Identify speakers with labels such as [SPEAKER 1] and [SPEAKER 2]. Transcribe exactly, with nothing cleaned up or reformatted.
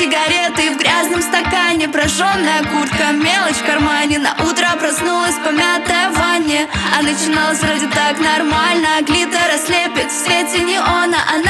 [SPEAKER 1] сигареты в грязном стакане, прожженная куртка, мелочь в кармане. На утро проснулась помятая в ванне, а начиналось вроде так нормально. Глиттер ослепит в свете неона, а